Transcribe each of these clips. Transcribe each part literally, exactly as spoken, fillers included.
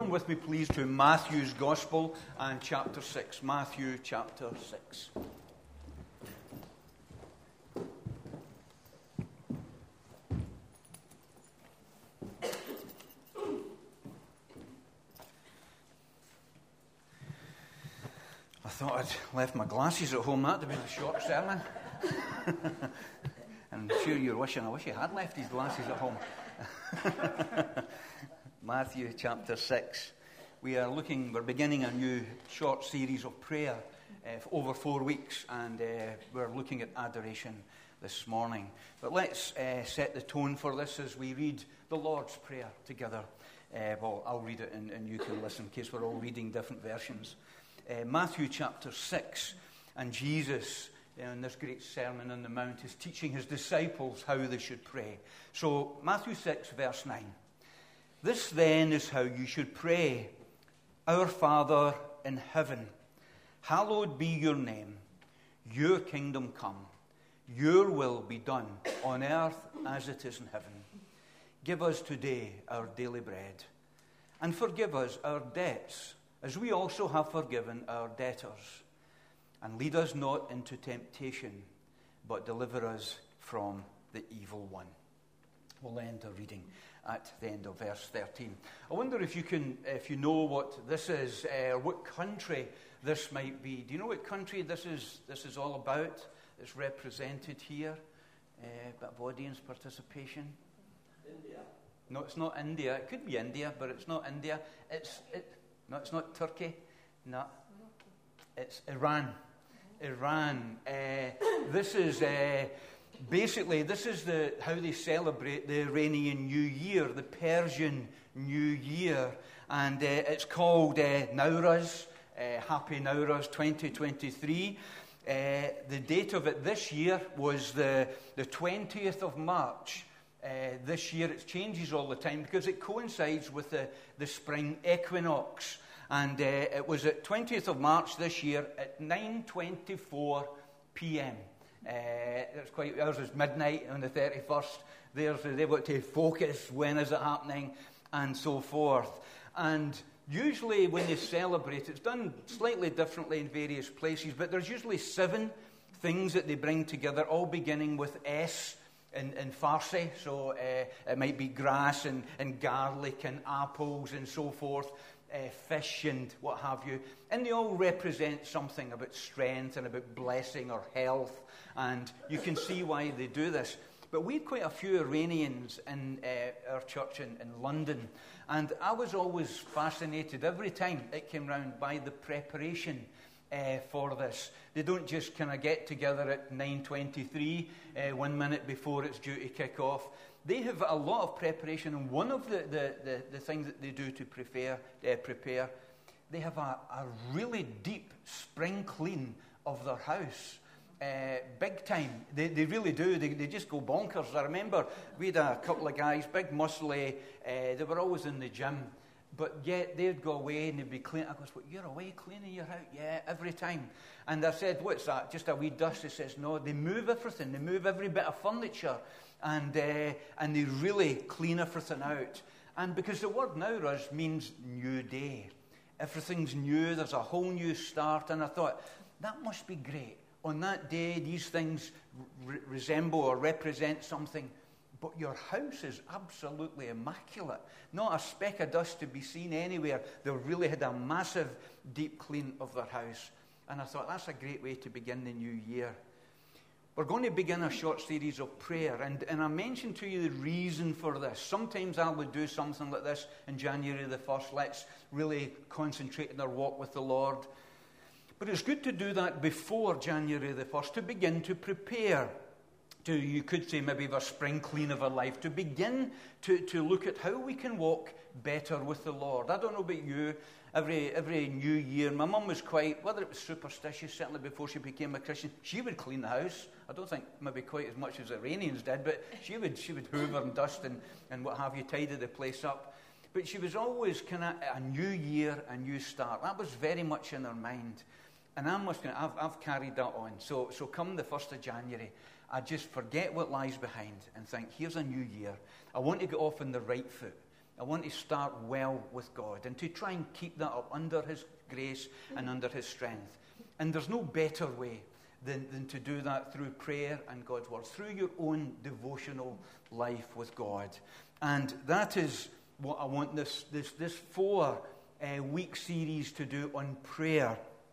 Open with me, please, to Matthew's Gospel and chapter six. Matthew chapter six. I thought I'd left my glasses at home. That would have been a short sermon. I'm sure you're wishing, I wish you had left these glasses at home. Matthew chapter six. We are looking, we're beginning a new short series of prayer uh, for over four weeks, and uh, we're looking at adoration this morning. But let's uh, set the tone for this as we read the Lord's Prayer together. Uh, well, I'll read it and, and you can listen in case we're all reading different versions. Uh, Matthew chapter six, and Jesus, in this great Sermon on the Mount, is teaching his disciples how they should pray. So, Matthew six, verse nine. This then is how you should pray. Our Father in heaven, hallowed be your name. Your kingdom come. Your will be done on earth as it is in heaven. Give us today our daily bread. And forgive us our debts, as we also have forgiven our debtors. And lead us not into temptation, but deliver us from the evil one. We'll end our reading at the end of verse thirteen. I wonder if you can, if you know what this is, uh, or what country this might be. Do you know what country this is? This is all about. It's represented here. A uh, bit of audience participation. India. No, it's not India. It could be India, but it's not India. It's it. No, it's not Turkey. No, it's Iran. Iran. Uh, this is. Uh, Basically, this is the how they celebrate the Iranian New Year, the Persian New Year. And uh, it's called uh, Nowruz, uh, Happy Nowruz twenty twenty-three. Uh, the date of it this year was the, the twentieth of March. Uh, this year it changes all the time because it coincides with the, the spring equinox. And uh, it was at twentieth of March this year at nine twenty-four p.m. Uh, it's quite, ours is midnight on the thirty-first. Theirs, they've got to focus when is it happening and so forth. And usually when they celebrate, it's done slightly differently in various places, but there's usually seven things that they bring together, all beginning with S in, in Farsi. So uh, it might be grass and, and garlic and apples and so forth. Uh, fish and what have you, and they all represent something about strength and about blessing or health, and you can see why they do this. But we had quite a few Iranians in uh, our church in, in London, and I was always fascinated every time it came round by the preparation uh, for this. They don't just kind of get together at nine twenty-three, uh, one minute before it's due to kick off. They have a lot of preparation, and one of the, the, the, the things that they do to prepare, uh, prepare they have a, a really deep spring clean of their house. Uh, big time. They, they really do. They, they just go bonkers. I remember we had a couple of guys, big muscly, uh, they were always in the gym, but yet they'd go away and they'd be cleaning. I goes, "What, you're away cleaning your house?" "Yeah, every time." And I said, "What's that? Just a wee dust?" He says, "No, they move everything. They move every bit of furniture. And uh, and they really clean everything out." And because the word Nowruz means new day. Everything's new. There's a whole new start. And I thought, that must be great. On that day, these things re- resemble or represent something. But your house is absolutely immaculate. Not a speck of dust to be seen anywhere. They really had a massive deep clean of their house. And I thought, that's a great way to begin the new year. We're going to begin a short series of prayer, and, and I mentioned to you the reason for this. Sometimes I would do something like this in January the first. Let's really concentrate on our walk with the Lord. But it's good to do that before January the first, to begin to prepare to, you could say, maybe the spring clean of our life, to begin to, to look at how we can walk better with the Lord. I don't know about you. Every every new year, my mum was quite, whether it was superstitious, certainly before she became a Christian, she would clean the house. I don't think maybe quite as much as the Iranians did, but she would she would hoover and dust and, and what have you, tidy the place up. But she was always kind of a new year, a new start. That was very much in her mind. And I'm just gonna, I've, I've carried that on. So, so come the first of January, I just forget what lies behind and think, here's a new year. I want to get off on the right foot. I want to start well with God and to try and keep that up under his grace and under his strength. And there's no better way than, than to do that through prayer and God's word, through your own devotional life with God. And that is what I want this, this, this four-week uh, series to do on prayer.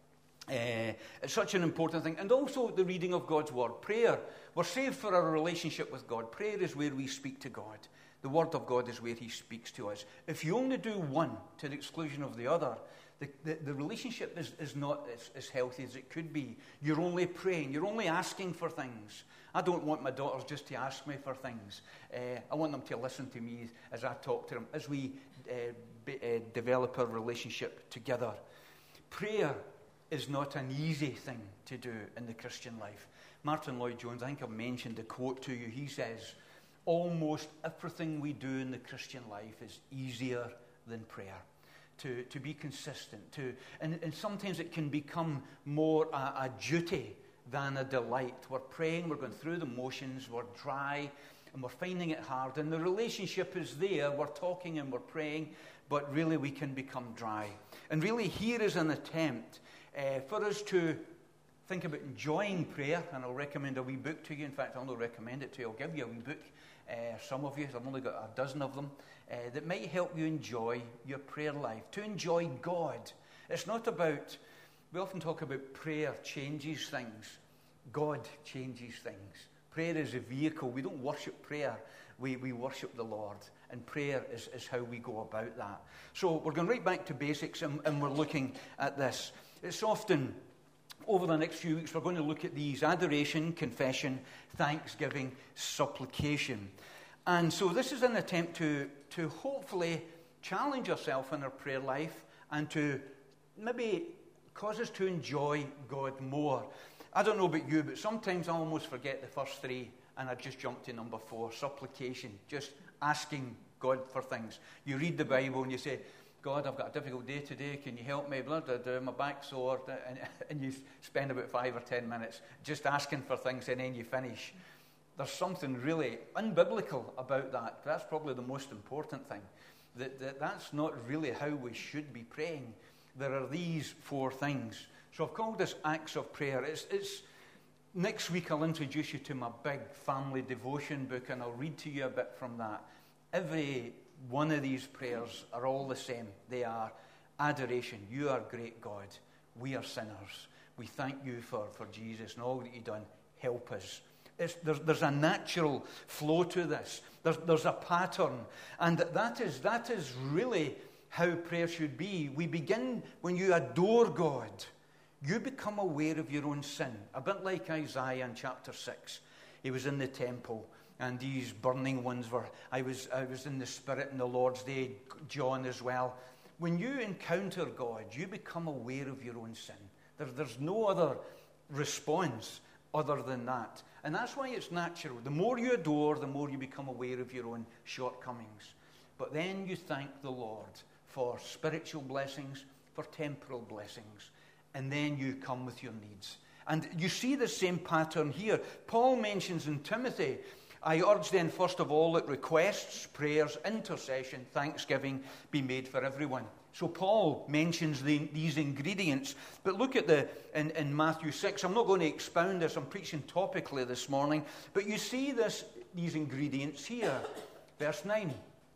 Uh, it's such an important thing. And also the reading of God's word. Prayer, we're saved for our relationship with God. Prayer is where we speak to God. The word of God is where he speaks to us. If you only do one to the exclusion of the other, the, the, the relationship is, is not as, as healthy as it could be. You're only praying. You're only asking for things. I don't want my daughters just to ask me for things. Uh, I want them to listen to me as I talk to them, as we uh, be, uh, develop our relationship together. Prayer is not an easy thing to do in the Christian life. Martin Lloyd-Jones, I think I've mentioned a quote to you. He says, almost everything we do in the Christian life is easier than prayer. To, to be consistent. To, and, and sometimes it can become more a, a duty than a delight. We're praying, we're going through the motions, we're dry, and we're finding it hard. And the relationship is there, we're talking and we're praying, but really we can become dry. And really here is an attempt uh, for us to think about enjoying prayer, and I'll recommend a wee book to you. In fact, I'll not recommend it to you, I'll give you a wee book. Uh, some of you, I've only got a dozen of them, uh, that might help you enjoy your prayer life, to enjoy God. It's not about, we often talk about prayer changes things. God changes things. Prayer is a vehicle. We don't worship prayer, we, we worship the Lord. And prayer is, is how we go about that. So we're going right back to basics, and, and we're looking at this. It's often, over the next few weeks, we're going to look at these: adoration, confession, thanksgiving, supplication. And so this is an attempt to, to hopefully challenge ourselves in our prayer life and to maybe cause us to enjoy God more. I don't know about you, but sometimes I almost forget the first three and I just jump to number four, supplication, just asking God for things. You read the Bible and you say, God, I've got a difficult day today, can you help me? Blah, blah, blah, my back's sore. And, and you spend about five or ten minutes just asking for things, and then you finish. There's something really unbiblical about that. That's probably the most important thing. That, that That's not really how we should be praying. There are these four things. So I've called this Acts of Prayer. It's, it's next week I'll introduce you to my big family devotion book, and I'll read to you a bit from that. Every one of these prayers are all the same. They are adoration. You are great God. We are sinners. We thank you for, for Jesus and all that you've done. Help us. It's, there's, there's a natural flow to this. There's, there's a pattern. And that is, that is really how prayer should be. We begin when you adore God. You become aware of your own sin. A bit like Isaiah in chapter six. He was in the temple, and these burning ones were, I was, I was in the Spirit in the Lord's day, John as well. When you encounter God, you become aware of your own sin. There, there's no other response other than that. And that's why it's natural. The more you adore, the more you become aware of your own shortcomings. But then you thank the Lord for spiritual blessings, for temporal blessings. And then you come with your needs. And you see the same pattern here. Paul mentions in Timothy, I urge then first of all that requests, prayers, intercession, thanksgiving be made for everyone. So Paul mentions the, these ingredients. But look at the in, in Matthew six. I'm not going to expound this. I'm preaching topically this morning. But you see this these ingredients here. Verse nine.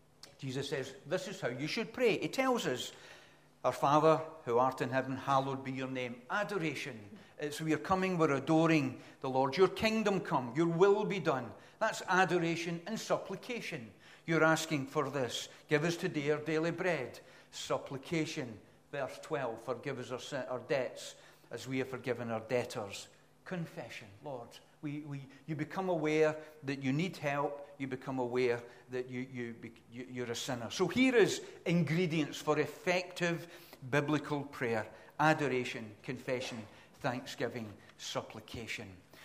Jesus says, this is how you should pray. He tells us, our Father who art in heaven, hallowed be your name. Adoration. It's we are coming, we're adoring the Lord. Your kingdom come, your will be done. That's adoration and supplication. You're asking for this. Give us today our daily bread. Supplication. Verse twelve, forgive us our, sin, our debts as we have forgiven our debtors. Confession. Lord, we, we, you become aware that you need help. You become aware that you, you, you, you're a sinner. So here is ingredients for effective biblical prayer. Adoration, confession, thanksgiving, supplication.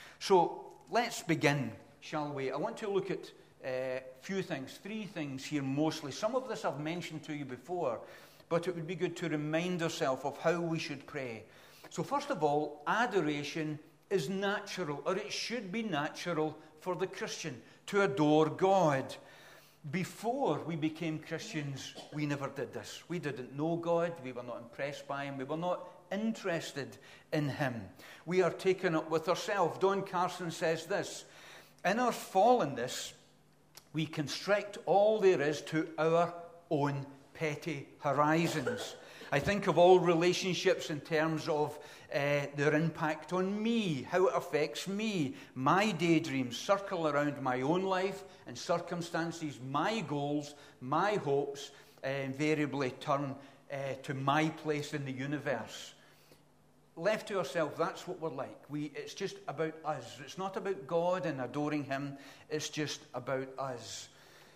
So let's begin, shall we? I want to look at a uh, few things, three things here mostly. Some of this I've mentioned to you before, but it would be good to remind ourselves of how we should pray. So first of all, adoration is natural, or it should be natural for the Christian to adore God. Before we became Christians, we never did this. We didn't know God. We were not impressed by him. We were not interested in him. We are taken up with ourselves. Don Carson says this: in our fallenness, we constrict all there is to our own petty horizons. I think of all relationships in terms of uh, their impact on me, how it affects me. My daydreams circle around my own life and circumstances. My goals, my hopes uh, invariably turn uh, to my place in the universe. Left to ourselves, that's what we're like. We, it's just about us. It's not about God and adoring him. It's just about us.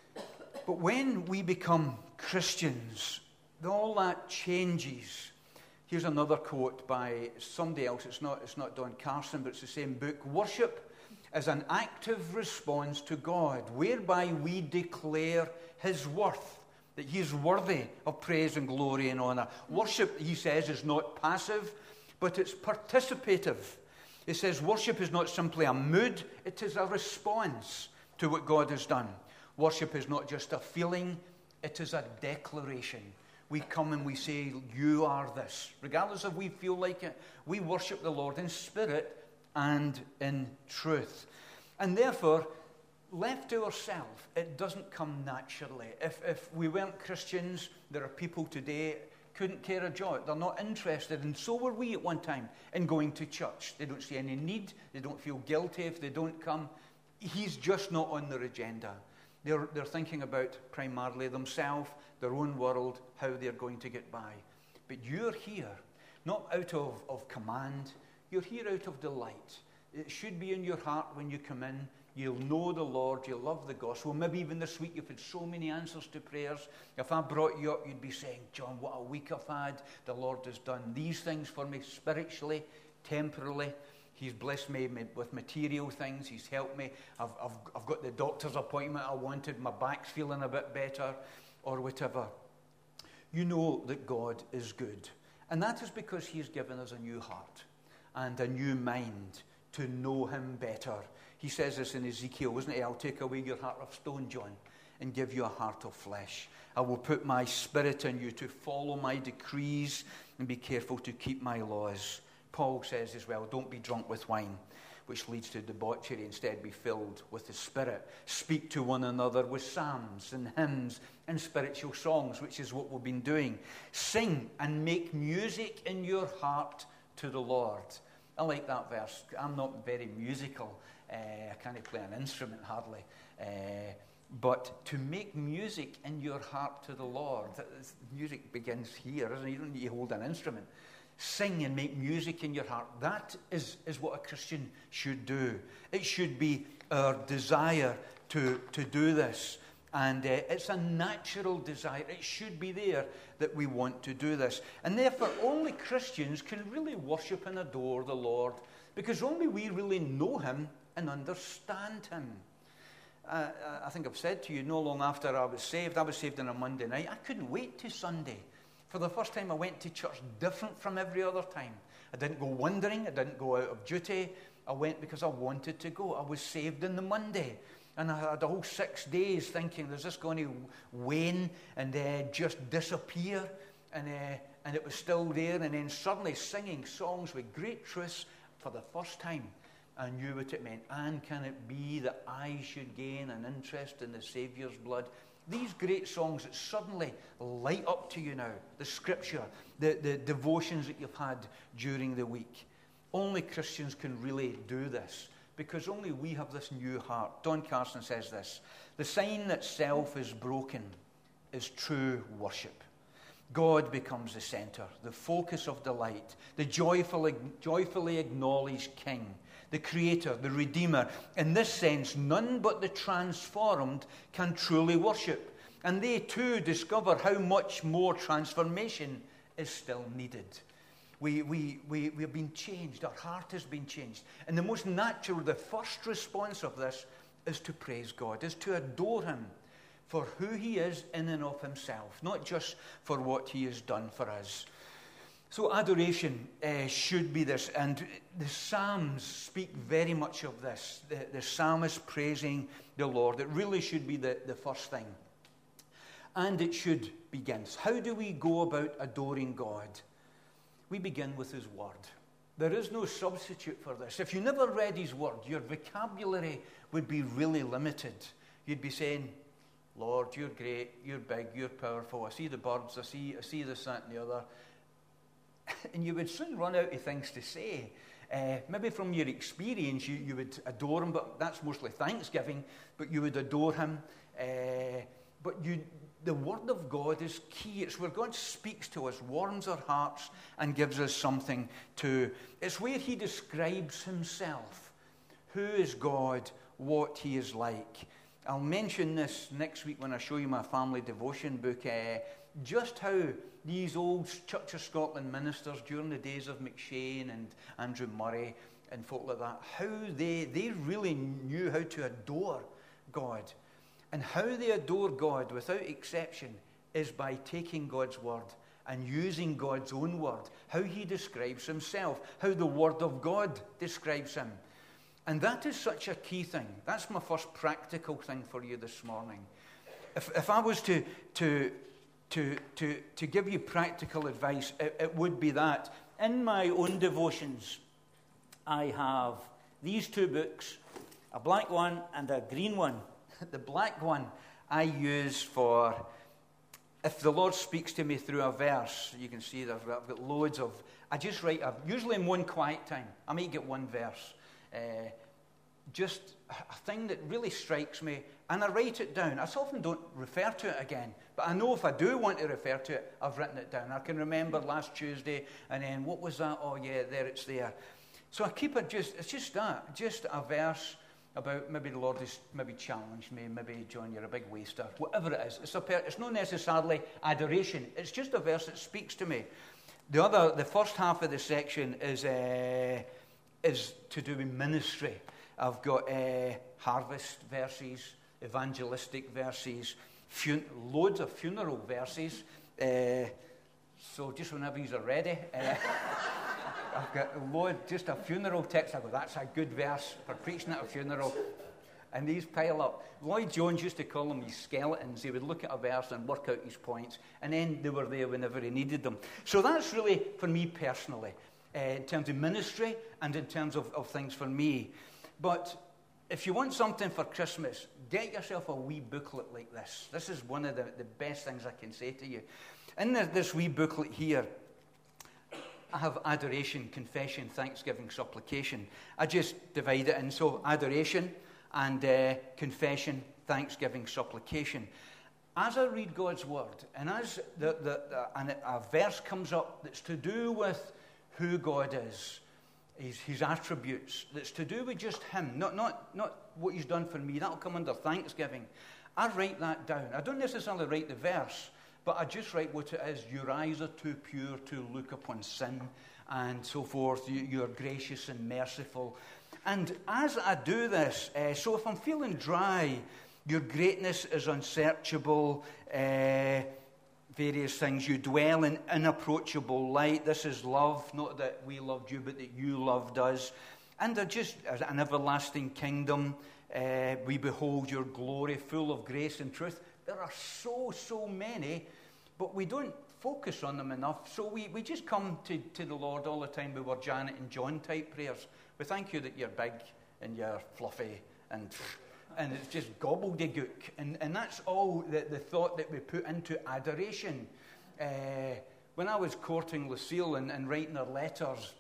But when we become Christians, all that changes. Here's another quote by somebody else. It's not, it's not Don Carson, but it's the same book. Worship is an active response to God, whereby we declare his worth, that he is worthy of praise and glory and honor. Worship, he says, is not passive, but it's participative. He says worship is not simply a mood, it is a response to what God has done. Worship is not just a feeling, it is a declaration. We come and we say, you are this. Regardless if we feel like it, we worship the Lord in spirit and in truth. And therefore, left to ourselves, it doesn't come naturally. If, if we weren't Christians, there are people today couldn't care a jot. They're not interested, and so were we at one time, in going to church. They don't see any need. They don't feel guilty if they don't come. He's just not on their agenda. They're, they're thinking about primarily themselves, their own world, how they're going to get by. But you're here, not out of, of command. You're here out of delight. It should be in your heart when you come in. You'll know the Lord. You'll love the gospel. Maybe even this week you've had so many answers to prayers. If I brought you up, you'd be saying, John, what a week I've had. The Lord has done these things for me spiritually, temporally. He's blessed me with material things. He's helped me. I've, I've, I've got the doctor's appointment I wanted. My back's feeling a bit better, or whatever. You know that God is good. And that is because he's given us a new heart and a new mind to know him better. He says this in Ezekiel, isn't it? I'll take away your heart of stone, John, and give you a heart of flesh. I will put my spirit in you to follow my decrees and be careful to keep my laws. Paul says as well, don't be drunk with wine, which leads to debauchery. Instead, be filled with the Spirit. Speak to one another with psalms and hymns and spiritual songs, which is what we've been doing. Sing and make music in your heart to the Lord. I like that verse. I'm not very musical. Uh, I can't play an instrument hardly. Uh, but to make music in your heart to the Lord. Music begins here, isn't it? You don't need to hold an instrument. Sing and make music in your heart. That is, is what a Christian should do. It should be our desire to, to do this. And uh, it's a natural desire. It should be there that we want to do this. And therefore, only Christians can really worship and adore the Lord, because only we really know him and understand him. Uh, I think I've said to you, no long after I was saved, I was saved on a Monday night. I couldn't wait to Sunday. For the first time, I went to church different from every other time. I didn't go wandering. I didn't go out of duty. I went because I wanted to go. I was saved on the Monday. And I had a whole six days thinking, is this going to wane and uh, just disappear? And, uh, and it was still there. And then suddenly singing songs with great truths for the first time. I knew what it meant. And can it be that I should gain an interest in the Saviour's blood? These great songs that suddenly light up to you now, the scripture, the, the devotions that you've had during the week. Only Christians can really do this, because only we have this new heart. Don Carson says this: the sign that self is broken is true worship. God becomes the center, the focus of delight, the joyful, joyfully acknowledged King, the Creator, the Redeemer. In this sense, none but the transformed can truly worship. And they too discover how much more transformation is still needed. We, we, we, we have been changed. Our heart has been changed. And the most natural, the first response of this is to praise God, is to adore him for who he is in and of himself, not just for what he has done for us. So adoration uh, should be this, and the Psalms speak very much of this. The, the psalmist praising the Lord. It really should be the, the first thing. And it should begin. How do we go about adoring God? We begin with His Word. There is no substitute for this. If you never read His Word, your vocabulary would be really limited. You'd be saying, Lord, you're great, you're big, you're powerful. I see the birds, I see, I see this, that, and the other. And you would soon run out of things to say. Uh, maybe from your experience, you, you would adore Him, but that's mostly Thanksgiving, but you would adore Him. Uh, but you, the Word of God is key. It's where God speaks to us, warms our hearts, and gives us something to. It's where He describes Himself. Who is God? What He is like. I'll mention this next week when I show you my family devotion book, uh, just how these old Church of Scotland ministers during the days of McShane and Andrew Murray and folk like that, how they, they really knew how to adore God. And how they adore God, without exception, is by taking God's word and using God's own word, how He describes Himself, how the Word of God describes Him. And that is such a key thing. That's my first practical thing for you this morning. If, if I was to, to, to, to, to give you practical advice, it, it would be that. In my own devotions, I have these two books, a black one and a green one. The black one I use for, if the Lord speaks to me through a verse, you can see that I've got, I've got loads of, I just write, a, usually in one quiet time, I might get one verse. Uh, just a thing that really strikes me, and I write it down. I often don't refer to it again, but I know if I do want to refer to it, I've written it down. I can remember last Tuesday, and then what was that? Oh yeah, there it's there. So I keep it just, it's just that, just a verse about maybe the Lord has maybe challenged me, maybe, John, you're a big waster, whatever it is. It's, a per- it's not necessarily adoration. It's just a verse that speaks to me. The other, the first half of the section is uh, is to do with ministry. I've got uh, harvest verses, evangelistic verses, fun- loads of funeral verses. Uh, so just whenever you're ready, uh, I've got a load, just a funeral text. I go, that's a good verse for preaching at a funeral. And these pile up. Lloyd Jones used to call them these skeletons. He would look at a verse and work out his points, and then they were there whenever he needed them. So that's really, for me personally, uh, in terms of ministry and in terms of, of things for me. But if you want something for Christmas, get yourself a wee booklet like this. This is one of the, the best things I can say to you. In the, this wee booklet here, I have adoration, confession, thanksgiving, supplication. I just divide it in. So adoration and uh, confession, thanksgiving, supplication. As I read God's word, and as the, the, the, and a verse comes up that's to do with who God is, his, his attributes, that's to do with just Him, not, not, not what He's done for me. That'll come under thanksgiving. I write that down. I don't necessarily write the verse, but I just write what it is. Your eyes are too pure to look upon sin, and so forth. You, you're gracious and merciful. And as I do this, uh, so if I'm feeling dry, your greatness is unsearchable, uh, various things. You dwell in inapproachable light. This is love, not that we loved you, but that you loved us. And they're just an everlasting kingdom. Uh, we behold your glory, full of grace and truth. There are so, so many, but we don't focus on them enough. So we, we just come to, to the Lord all the time with our Janet and John type prayers. We thank you that you're big and you're fluffy and and it's just gobbledygook. And, and that's all the, the thought that we put into adoration. Uh, when I was courting Lucille and, and writing her letters,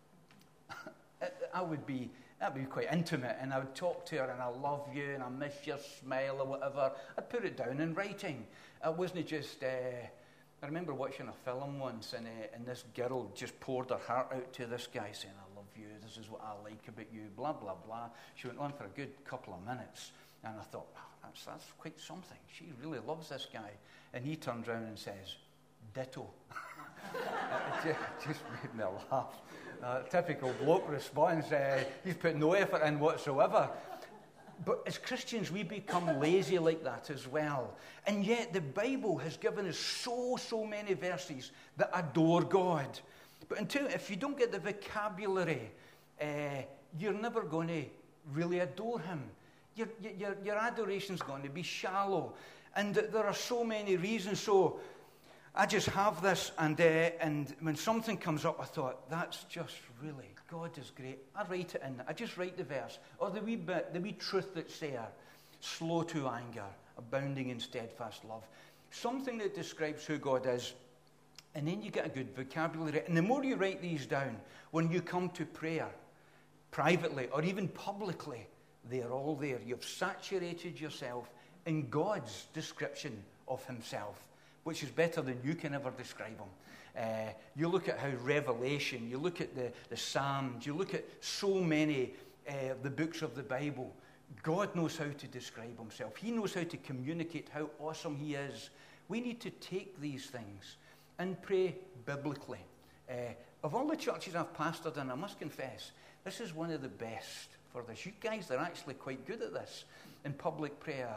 I would be, that would be quite intimate, and I would talk to her and I love you and I miss your smile or whatever. I'd put it down in writing. It wasn't just, uh, I remember watching a film once and, uh, and this girl just poured her heart out to this guy saying, I love you, this is what I like about you, blah, blah, blah. She went on for a good couple of minutes, and I thought, wow, that's, that's quite something. She really loves this guy. And he turns around and says, ditto. It just made me laugh. Uh, typical bloke response, uh, he's put no effort in whatsoever. But as Christians, we become lazy like that as well. And yet the Bible has given us so, so many verses that adore God. But until, if you don't get the vocabulary, uh, you're never going to really adore him. Your, your, your adoration's going to be shallow. And there are so many reasons. So I just have this, and uh, and when something comes up, I thought, that's just really, God is great. I write it in. I just write the verse. Or the wee bit, the wee truth that's there. Slow to anger, abounding in steadfast love. Something that describes who God is. And then you get a good vocabulary. And the more you write these down, when you come to prayer, privately or even publicly, they're all there. You've saturated yourself in God's description of himself, which is better than you can ever describe him. Uh, you look at how Revelation, you look at the, the Psalms, you look at so many uh, the books of the Bible. God knows how to describe himself. He knows how to communicate how awesome he is. We need to take these things and pray biblically. Uh, of all the churches I've pastored in, I must confess, this is one of the best for this. You guys are actually quite good at this in public prayer.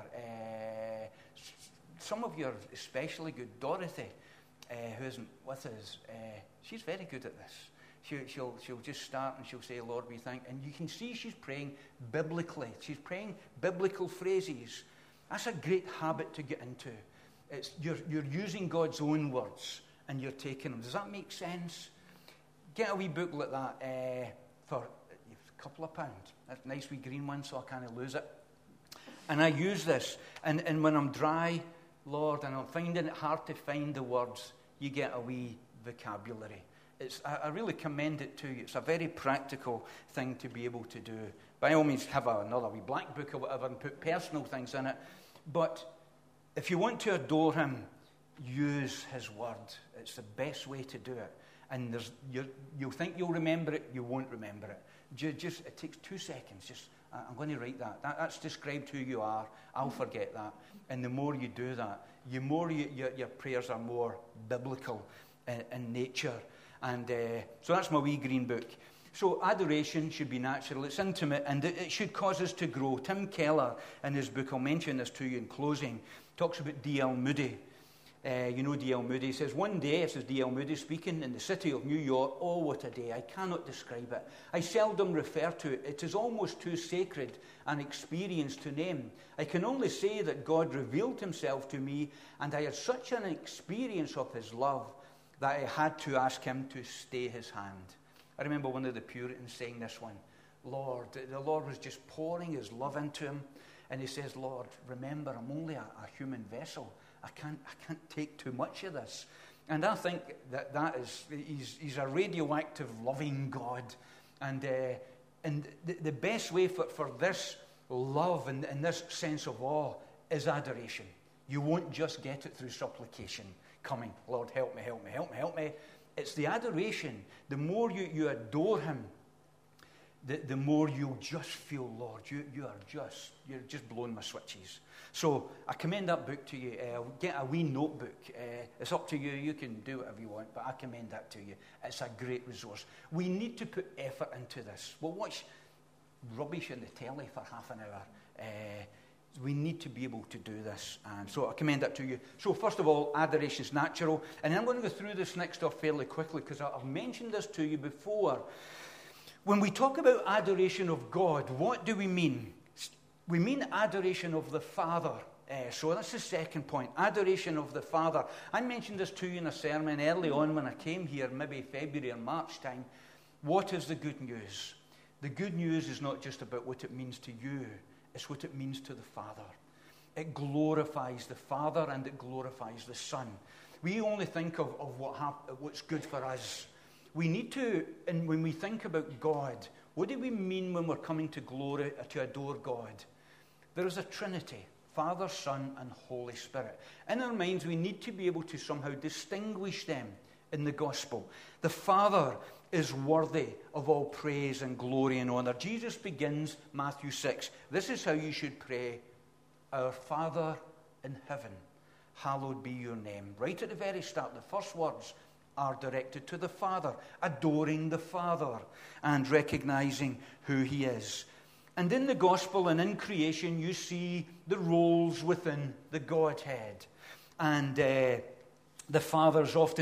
Uh, some of you are especially good. Dorothy, uh, who isn't with us, uh, she's very good at this. She, she'll, she'll just start and she'll say, Lord, we thank. And you can see she's praying biblically. She's praying biblical phrases. That's a great habit to get into. It's, you're, you're using God's own words and you're taking them. Does that make sense? Get a wee book like that uh, for a couple of pounds. That's a nice wee green one so I can't lose it. And I use this. And, and when I'm dry, Lord, and I'm finding it hard to find the words, you get a wee vocabulary. It's, I, I really commend it to you. It's a very practical thing to be able to do. By all means, have a, another wee black book or whatever and put personal things in it. But if you want to adore him, use his word. It's the best way to do it. And there's, you'll think you'll remember it, you won't remember it. Just, just it takes two seconds. Just I'm going to write that. that. That's described who you are. I'll forget that. And the more you do that, the more you, your, your prayers are more biblical in, in nature. And uh, so that's my wee green book. So adoration should be natural. It's intimate, and it, it should cause us to grow. Tim Keller, in his book, I'll mention this to you in closing, talks about D L Moody. Uh, you know D L Moody. He says, one day, this is D L Moody speaking, in the city of New York, oh, what a day. I cannot describe it. I seldom refer to it. It is almost too sacred an experience to name. I can only say that God revealed himself to me, and I had such an experience of his love that I had to ask him to stay his hand. I remember one of the Puritans saying this one. Lord, the Lord was just pouring his love into him, and he says, Lord, remember, I'm only a, a human vessel. I can't, I can't take too much of this. And I think that that is, he's, he's a radioactive, loving God. And uh, and the, the best way for, for this love and, and this sense of awe is adoration. You won't just get it through supplication, coming, Lord, help me, help me, help me, help me. It's the adoration. The more you, you adore him, the, the more you'll just feel, Lord, you, you are just, you're just blowing my switches. So I commend that book to you. Uh, get a wee notebook. Uh, it's up to you. You can do whatever you want, but I commend that to you. It's a great resource. We need to put effort into this. We'll watch rubbish on the telly for half an hour. Uh, we need to be able to do this. And so I commend that to you. So first of all, adoration is natural. And I'm going to go through this next stuff fairly quickly because I've mentioned this to you before. When we talk about adoration of God, what do we mean? We mean adoration of the Father. Uh, so that's the second point, adoration of the Father. I mentioned this to you in a sermon early on when I came here, maybe February or March time. What is the good news? The good news is not just about what it means to you, it's what it means to the Father. It glorifies the Father and it glorifies the Son. We only think of, of what hap- what's good for us. We need to, and when we think about God, what do we mean when we're coming to glory, to adore God? There is a Trinity, Father, Son, and Holy Spirit. In our minds, we need to be able to somehow distinguish them in the gospel. The Father is worthy of all praise and glory and honor. Jesus begins Matthew six. This is how you should pray. Our Father in heaven, hallowed be your name. Right at the very start, the first words are directed to the Father, adoring the Father and recognizing who he is. And in the gospel and in creation, you see the roles within the Godhead. And uh, the Father is often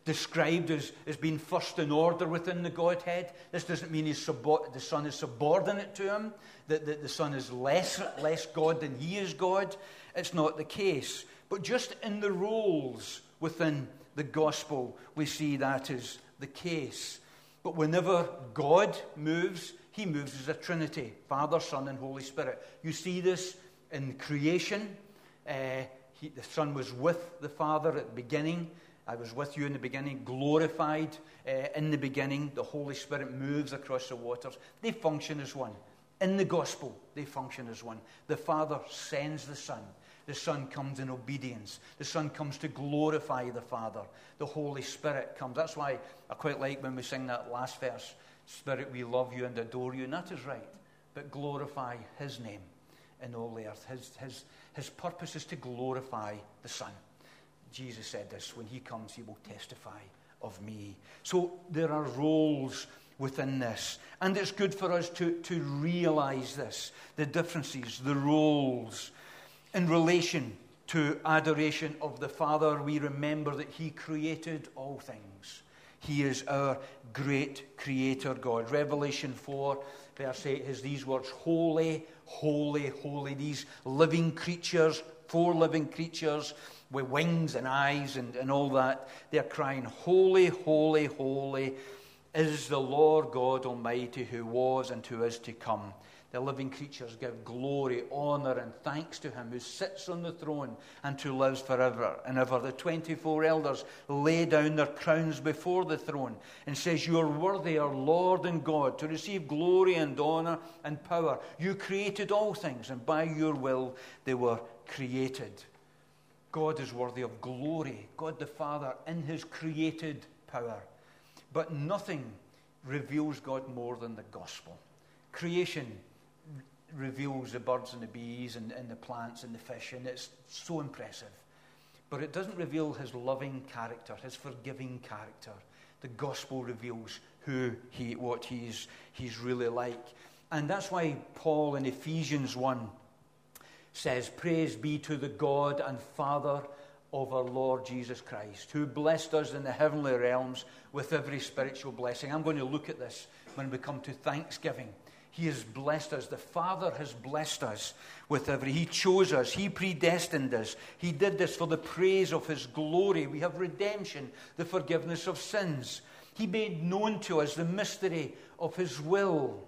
described as, as being first in order within the Godhead. This doesn't mean he's sub- the Son is subordinate to him, that, that the Son is less, less God than he is God. It's not the case. But just in the roles within the gospel, we see that is the case. But whenever God moves, he moves as a Trinity, Father, Son, and Holy Spirit. You see this in creation. Uh, he, the Son was with the Father at the beginning. I was with you in the beginning, glorified uh, in the beginning. The Holy Spirit moves across the waters. They function as one. In the gospel, they function as one. The Father sends the Son. The Son comes in obedience. The Son comes to glorify the Father. The Holy Spirit comes. That's why I quite like when we sing that last verse, Spirit, we love you and adore you. And that is right. But glorify his name in all the earth. His, his, his purpose is to glorify the Son. Jesus said this, when he comes, he will testify of me. So there are roles within this. And it's good for us to, to realize this, the differences, the roles. In relation to adoration of the Father, we remember that he created all things. He is our great creator God. Revelation four, verse eight has these words, holy, holy, holy. These living creatures, four living creatures with wings and eyes and, and all that. They're crying, holy, holy, holy is the Lord God Almighty, who was and who is to come. The living creatures give glory, honor, and thanks to him who sits on the throne and who lives forever and ever. The twenty-four elders lay down their crowns before the throne and says, you are worthy, our Lord and God, to receive glory and honor and power. You created all things, and by your will they were created. God is worthy of glory, God the Father in his created power. But nothing reveals God more than the gospel. Creation reveals the birds and the bees and, and the plants and the fish, and it's so impressive. But it doesn't reveal his loving character, his forgiving character. The gospel reveals who he, what he's, he's really like. And that's why Paul in Ephesians one says, praise be to the God and Father of our Lord Jesus Christ, who blessed us in the heavenly realms with every spiritual blessing. I'm going to look at this when we come to Thanksgiving. He has blessed us. The Father has blessed us with every... He chose us. He predestined us. He did this for the praise of his glory. We have redemption, the forgiveness of sins. He made known to us the mystery of his will.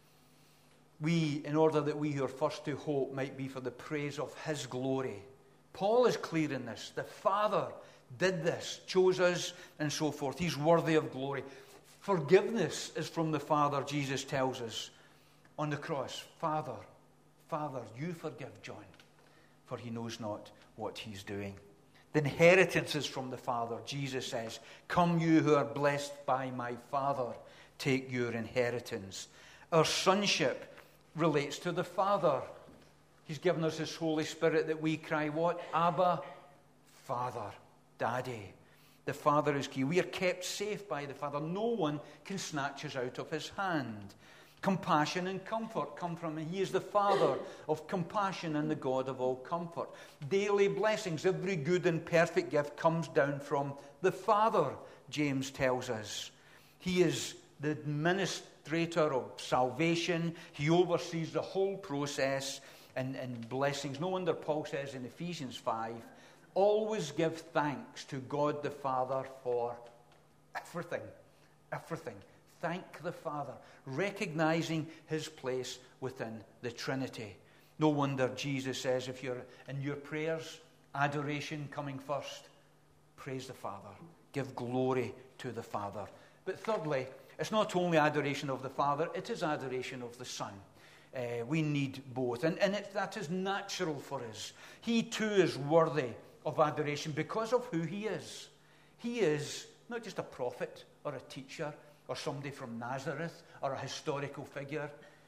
We, in order that we who are first to hope might be for the praise of his glory. Paul is clear in this. The Father did this, chose us, and so forth. He's worthy of glory. Forgiveness is from the Father, Jesus tells us on the cross. Father, Father, you forgive John, for he knows not what he's doing. The inheritance is from the Father. Jesus says, come you who are blessed by my Father, take your inheritance. Our sonship relates to the Father. He's given us his Holy Spirit that we cry, what? Abba, Father, Daddy. The Father is key. We are kept safe by the Father. No one can snatch us out of his hand. Compassion and comfort come from him. He is the Father of compassion and the God of all comfort. Daily blessings, every good and perfect gift comes down from the Father, James tells us. He is the administrator of salvation. He oversees the whole process and, and blessings. No wonder Paul says in Ephesians five, always give thanks to God the Father for everything. Everything. Thank the Father, recognizing his place within the Trinity. No wonder Jesus says, if you're in your prayers, adoration coming first, praise the Father. Give glory to the Father. But thirdly, it's not only adoration of the Father, it is adoration of the Son. Uh, we need both. And, and it, that is natural for us. He too is worthy of adoration because of who he is. He is not just a prophet or a teacher or somebody from Nazareth or a historical figure.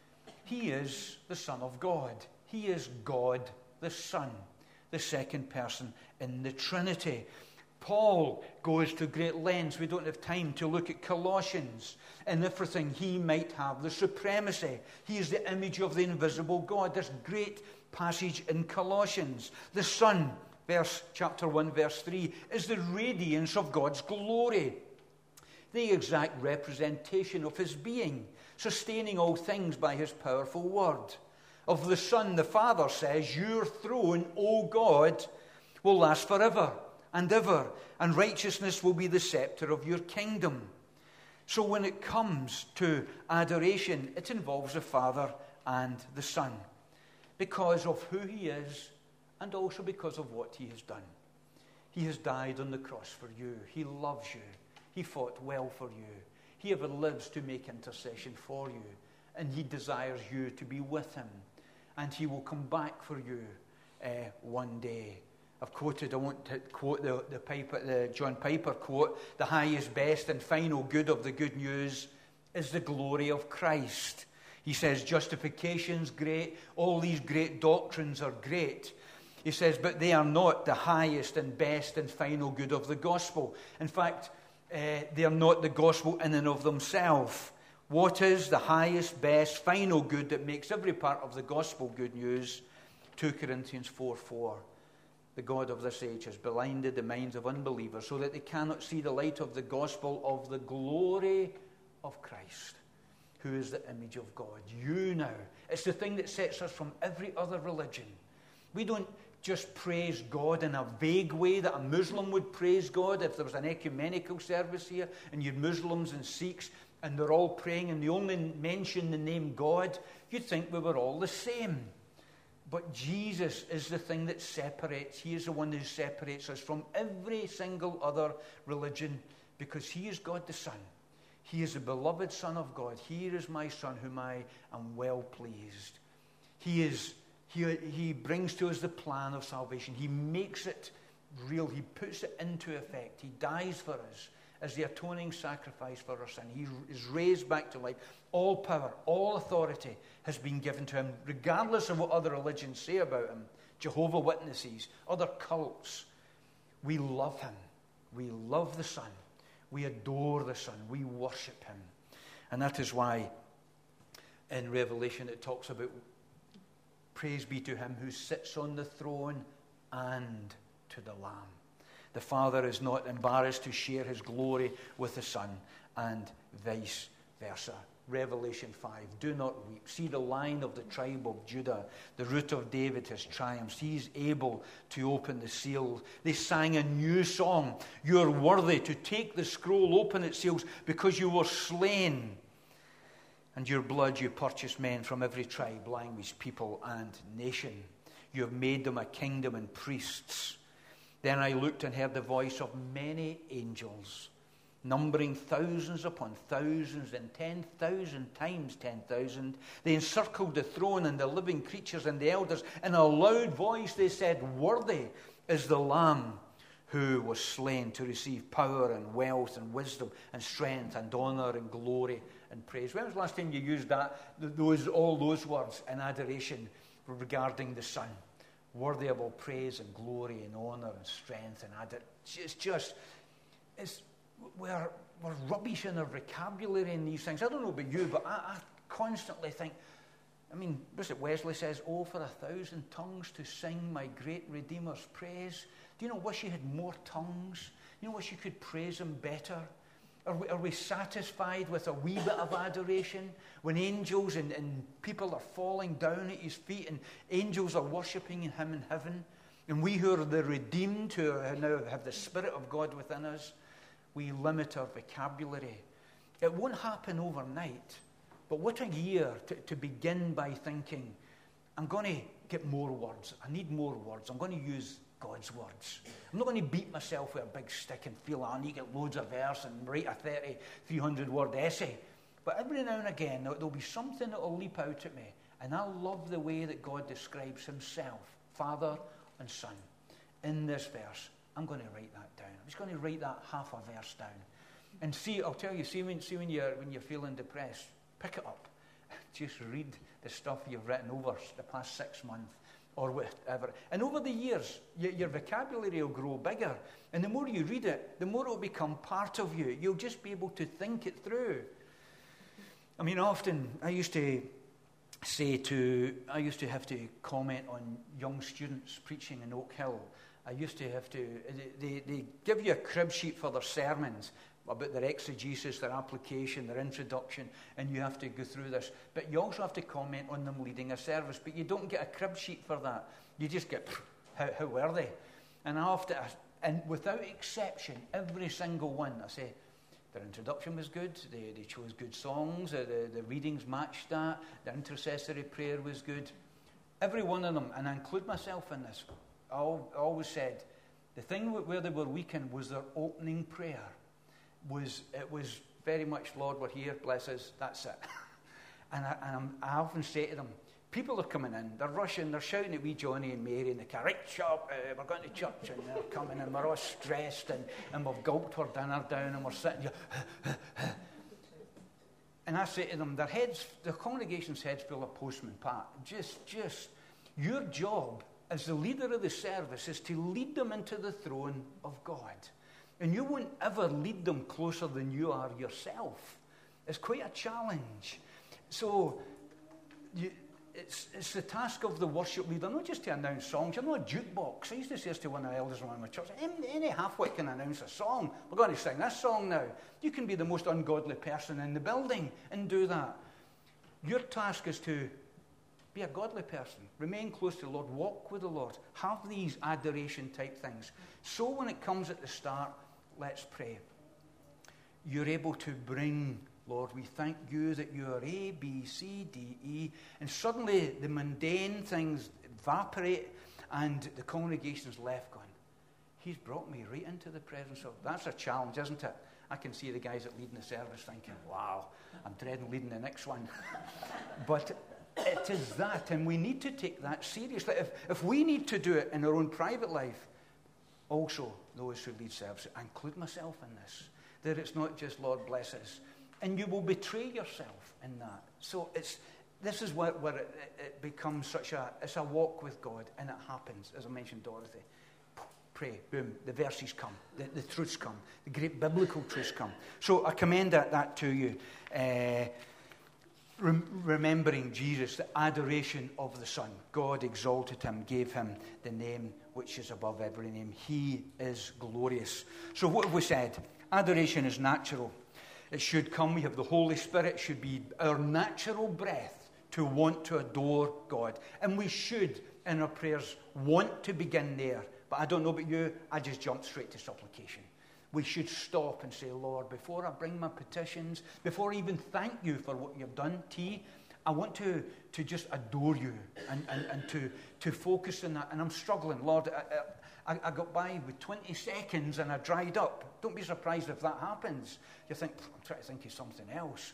He is the Son of God. He is God the Son, the second person in the Trinity. Paul goes to great lengths. We don't have time to look at Colossians and everything he might have. The supremacy. He is the image of the invisible God. This great passage in Colossians. The Son verse chapter one, verse three, is the radiance of God's glory, the exact representation of his being, sustaining all things by his powerful word. Of the Son, the Father says, your throne, O God, will last forever and ever, and righteousness will be the scepter of your kingdom. So when it comes to adoration, it involves the Father and the Son, because of who he is and also because of what he has done. He has died on the cross for you. He loves you. He fought well for you. He ever lives to make intercession for you, and he desires you to be with him, and he will come back for you uh, one day. I've quoted, I won't quote the, the, Piper, the John Piper quote, the highest, best, and final good of the good news is the glory of Christ. He says justification's great, all these great doctrines are great. He says, but they are not the highest and best and final good of the gospel. In fact, uh, they are not the gospel in and of themselves. What is the highest, best, final good that makes every part of the gospel good news? Second Corinthians four four. The God of this age has blinded the minds of unbelievers so that they cannot see the light of the gospel of the glory of Christ, who is the image of God. You now. It's the thing that sets us from every other religion. We don't just praise God in a vague way that a Muslim would praise God if there was an ecumenical service here and you're Muslims and Sikhs and they're all praying and they only mention the name God. You'd think we were all the same. But Jesus is the thing that separates. He is the one who separates us from every single other religion, because he is God the Son. He is the beloved Son of God. Here is my Son whom I am well pleased. He is he, he brings to us the plan of salvation. He makes it real. He puts it into effect. He dies for us as the atoning sacrifice for our sin. He is raised back to life. All power, all authority has been given to him, regardless of what other religions say about him. Jehovah's Witnesses, other cults. We love him. We love the Son. We adore the Son. We worship him. And that is why in Revelation it talks about praise be to him who sits on the throne and to the Lamb. The Father is not embarrassed to share his glory with the Son, and vice versa. Revelation five, do not weep. See, the Lion of the tribe of Judah, the Root of David has triumphed. He's able to open the seal. They sang a new song. You are worthy to take the scroll, open its seals, because you were slain. And your blood you purchased men from every tribe, language, people, and nation. You have made them a kingdom and priests. Then I looked and heard the voice of many angels, numbering thousands upon thousands and ten thousand times ten thousand. They encircled the throne and the living creatures and the elders. In a loud voice they said, worthy is the Lamb who was slain to receive power and wealth and wisdom and strength and honor and glory and praise. When was the last time you used that, those, all those words in adoration regarding the Son? Worthy of all praise and glory and honor and strength and adoration. It's just, it's, we're, we're rubbish in our vocabulary in these things. I don't know about you, but I, I constantly think, I mean, Bishop Wesley says, oh, for a thousand tongues to sing my great Redeemer's praise. Do you know, wish you had more tongues? You know, wish you could praise him better? Are we, are we satisfied with a wee bit of adoration when angels and, and people are falling down at his feet and angels are worshipping him in heaven? And we who are the redeemed, who now have the Spirit of God within us, we limit our vocabulary. It won't happen overnight, but what a year to, to begin by thinking, I'm going to get more words. I need more words. I'm going to use God's words. I'm not going to beat myself with a big stick and feel I need to get loads of verse and write a thirty, three hundred word essay. But every now and again, there'll be something that will leap out at me. And I love the way that God describes himself, Father and Son. In this verse, I'm going to write that down. I'm just going to write that half a verse down. And see, I'll tell you, see when, see when, you're, when you're feeling depressed, pick it up. Just read the stuff you've written over the past six months. Or whatever. And over the years, your, your vocabulary will grow bigger. And the more you read it, the more it will become part of you. You'll just be able to think it through. I mean, often I used to say to, I used to have to comment on young students preaching in Oak Hill. I used to have to, they, they give you a crib sheet for their sermons about their exegesis, their application, their introduction, and you have to go through this. But you also have to comment on them leading a service, but you don't get a crib sheet for that. You just get, how, how were they? And I have to, and without exception, every single one, I say, their introduction was good, they, they chose good songs, the, the, the readings matched that, the intercessory prayer was good. Every one of them, and I include myself in this, I always said, the thing where they were weak in was their opening prayer. Was It was very much, Lord, we're here, bless us, that's it. and I, and I'm, I often say to them, people are coming in, they're rushing, they're shouting at wee Johnny and Mary in the car, right, shop, uh, we're going to church, and they're coming, and we're all stressed, and, and we've gulped our dinner down, and we're sitting here. And I say to them, their heads, the congregation's heads full of postman Pat. Just, just, your job as the leader of the service is to lead them into the throne of God. And you won't ever lead them closer than you are yourself. It's quite a challenge. So you, it's, it's the task of the worship leader, not just to announce songs. You're not a jukebox. I used to say this to one of the elders around my church, any, any halfwit can announce a song. We're going to sing this song now. You can be the most ungodly person in the building and do that. Your task is to be a godly person. Remain close to the Lord. Walk with the Lord. Have these adoration type things. So when it comes at the start, let's pray. You're able to bring, Lord, we thank you that you are A, B, C, D, E. And suddenly the mundane things evaporate and the congregation's left going, he's brought me right into the presence of... That's a challenge, isn't it? I can see the guys that lead in the service thinking, wow, I'm dreading leading the next one. But it is that, and we need to take that seriously. If, if we need to do it in our own private life, also those who lead service, I include myself in this, that it's not just Lord bless us, and you will betray yourself in that. So it's this is where, where it, it becomes such a it's a walk with God, and it happens, as I mentioned, Dorothy. Pray, boom, the verses come, the, the truths come, the great biblical truths come. So I commend that, that to you. Uh, Rem- remembering Jesus, the adoration of the Son. God exalted him, gave him the name which is above every name. He is glorious. So what have we said? Adoration is natural. It should come. We have the Holy Spirit. It should be our natural breath to want to adore God. And we should, in our prayers, want to begin there. But I don't know about you, I just jumped straight to supplication. We should stop and say, Lord, before I bring my petitions, before I even thank you for what you've done, T, I want to, to just adore you and, and, and to, to focus on that. And I'm struggling. Lord, I, I, I got by with twenty seconds and I dried up. Don't be surprised if that happens. You think, I'm trying to think of something else.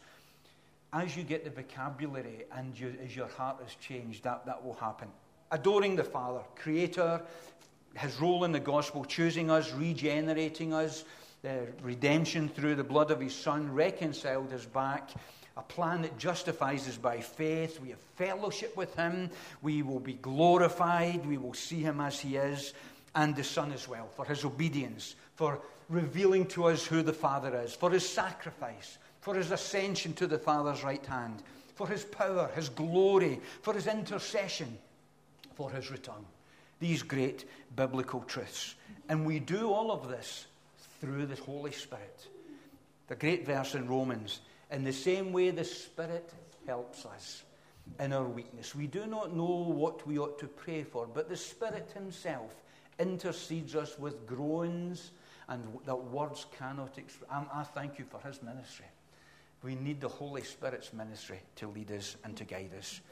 As you get the vocabulary and you, as your heart has changed, that, that will happen. Adoring the Father, Creator, his role in the gospel, choosing us, regenerating us, the redemption through the blood of his Son, reconciled us back, a plan that justifies us by faith. We have fellowship with him. We will be glorified. We will see him as he is, and the Son as well, for his obedience, for revealing to us who the Father is, for his sacrifice, for his ascension to the Father's right hand, for his power, his glory, for his intercession, for his return. These great biblical truths. And we do all of this through the Holy Spirit. The great verse in Romans, in the same way the Spirit helps us in our weakness. We do not know what we ought to pray for, but the Spirit himself intercedes us with groans and that words cannot express. I thank you for his ministry. We need the Holy Spirit's ministry to lead us and to guide us.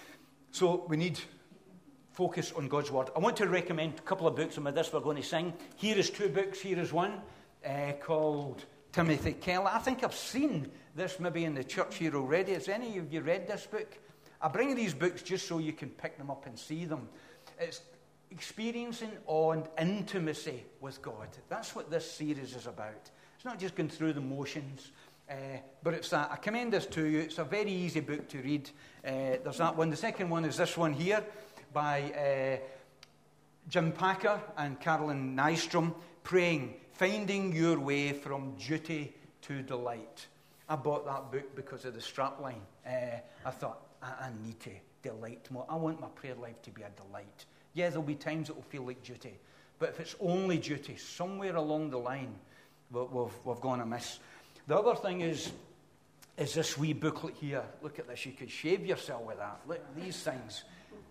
So we need focus on God's word. I want to recommend a couple of books, and with this we're going to sing. Here is two books. Here is one uh, called Timothy Keller. I think I've seen this maybe in the church here already. Has any of you read this book? I bring these books just so you can pick them up and see them. It's experiencing awe and intimacy with God. That's what this series is about. It's not just going through the motions, uh, but it's that. I commend this to you. It's a very easy book to read. Uh, there's that one. The second one is this one here, by uh, Jim Packer and Carolyn Nystrom, Praying, Finding Your Way from Duty to Delight. I bought that book because of the strapline. Uh, I thought, I, I need to delight more. I want my prayer life to be a delight. Yeah, there'll be times it will feel like duty, But if it's only duty, somewhere along the line, we've, we've, we've gone amiss. The other thing is, is this wee booklet here. Look at this. You could shave yourself with that. Look, these things.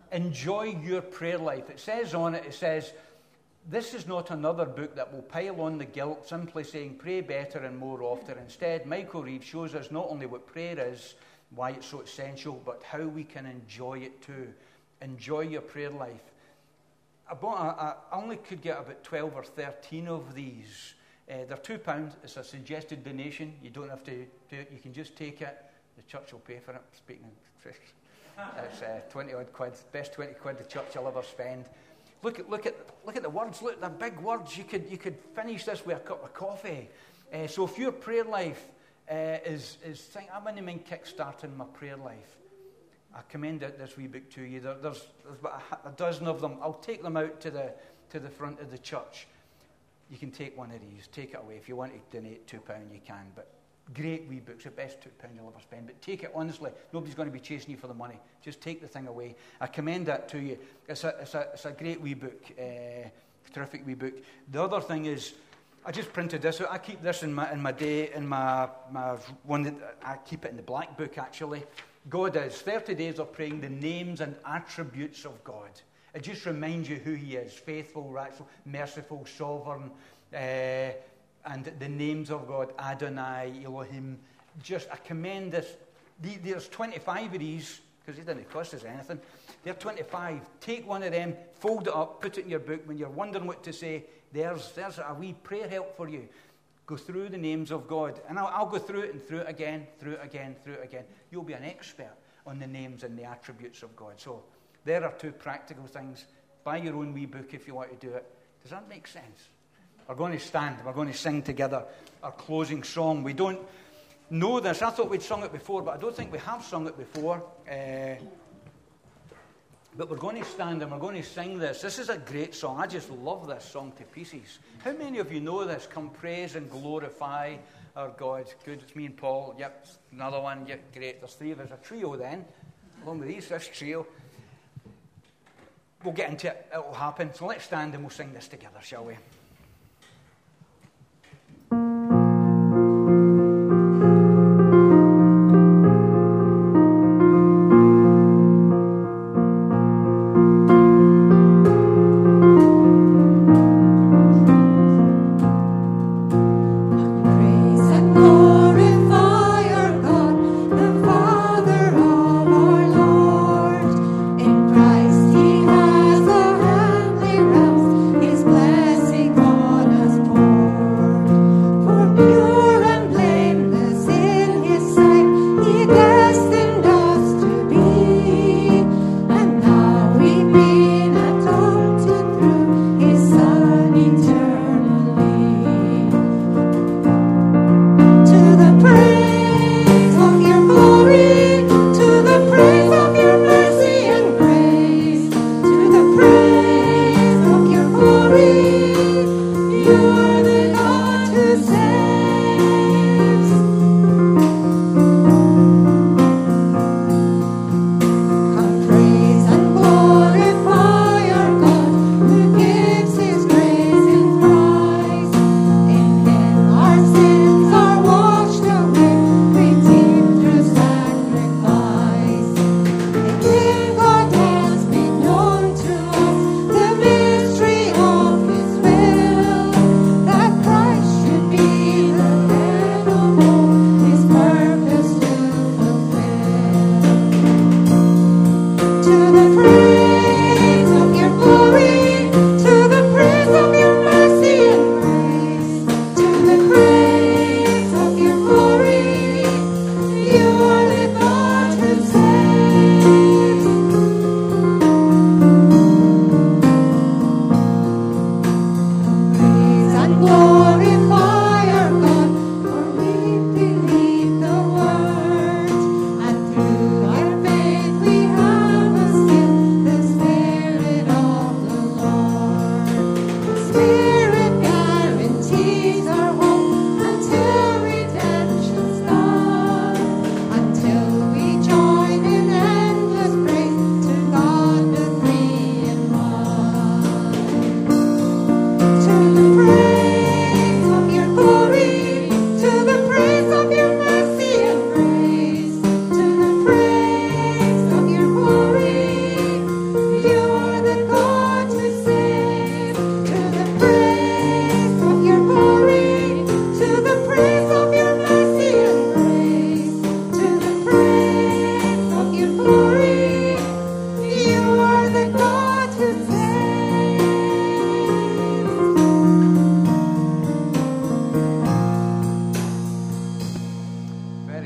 Enjoy your prayer life. It says on it, it says, this is not another book that will pile on the guilt, simply saying pray better and more often. Instead, Michael Reeves shows us not only what prayer is, why it's so essential, but how we can enjoy it too. Enjoy your prayer life. I, bought a, I only could get about twelve or thirteen of these. Uh, they're two pounds. It's a suggested donation. You don't have to do it. You can just take it. The church will pay for it. Speaking of truth. It's uh, twenty odd quid. Best twenty quid the church will ever spend. Look at look at look at the words. Look, they're big words. You could you could finish this with a cup of coffee. Uh, so if your prayer life uh, is is think, I'm in the main kick-starting my prayer life, I commend it, this wee book to you. There, there's there's about a, a dozen of them. I'll take them out to the to the front of the church. You can take one of these. Take it away. If you want to donate two pound, you can. But great wee books, the best two pound you'll ever spend. But take it honestly. Nobody's going to be chasing you for the money. Just take the thing away. I commend that to you. It's a, it's a, it's a great wee book. Uh, terrific wee book. The other thing is, I just printed this out. I keep this in my in my day in my my one. That I keep it in the black book actually. God is thirty days of praying the names and attributes of God. It just reminds you who He is: faithful, rightful, merciful, sovereign. Uh, And the names of God, Adonai, Elohim. Just, I commend this. There's twenty-five of these, because it didn't cost us anything. They're twenty-five. Take one of them, fold it up, put it in your book. When you're wondering what to say, there's there's a wee prayer help for you. Go through the names of God. And I'll, I'll go through it and through it again, through it again, through it again. You'll be an expert on the names and the attributes of God. So there are two practical things. Buy your own wee book if you want to do it. Does that make sense? We're going to stand. We're going to sing together our closing song. We don't know this. I thought we'd sung it before, but I don't think we have sung it before. Uh, but we're going to stand and we're going to sing this. This is a great song. I just love this song to pieces. How many of you know this? Come praise and glorify our God. Good. It's me and Paul. Yep. Another one. Yep. Great. There's three of us. A trio then. Along with these, this trio. We'll get into it. It'll happen. So let's stand and we'll sing this together, shall we? Christ, He has a heavenly realms, His blessing.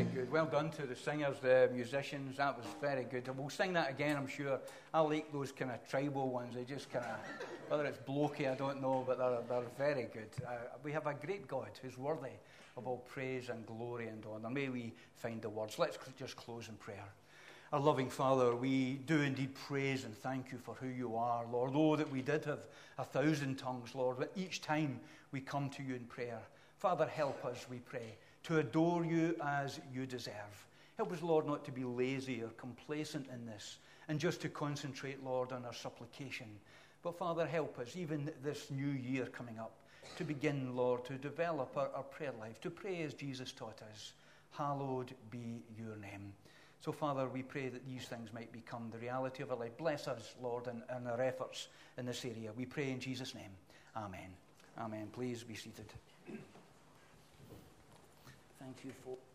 very good. Well done to the singers, the musicians. That was very good. We'll sing that again, I'm sure. I like those kind of tribal ones. They just kind of, whether it's blokey, I don't know, but they're, they're very good. Uh, we have a great God who's worthy of all praise and glory and honour. May we find the words. Let's just close in prayer. Our loving Father, we do indeed praise and thank you for who you are, Lord. Oh, that we did have a thousand tongues, Lord, but each time we come to you in prayer, Father, help us, we pray, to adore you as you deserve. Help us, Lord, not to be lazy or complacent in this, and just to concentrate, Lord, on our supplication. But, Father, help us, even this new year coming up, to begin, Lord, to develop our, our prayer life, to pray as Jesus taught us. Hallowed be your name. So, Father, we pray that these things might become the reality of our life. Bless us, Lord, in, in our efforts in this area. We pray in Jesus' name. Amen. Amen. Please be seated. Thank you for...